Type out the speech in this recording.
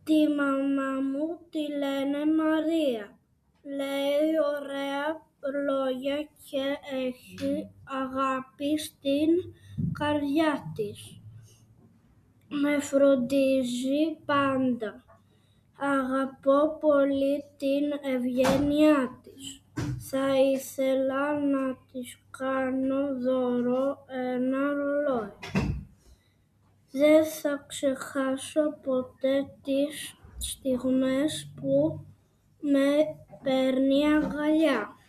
Τη μαμά μου τη λένε Μαρία. Λέει ωραία λόγια και έχει αγάπη στην καρδιά της. Με φροντίζει πάντα. Αγαπώ πολύ την ευγένειά της. Θα ήθελα να της κάνω δώρο ένα ρολόι. Δεν θα ξεχάσω ποτέ τις στιγμές που με παίρνει αγκαλιά.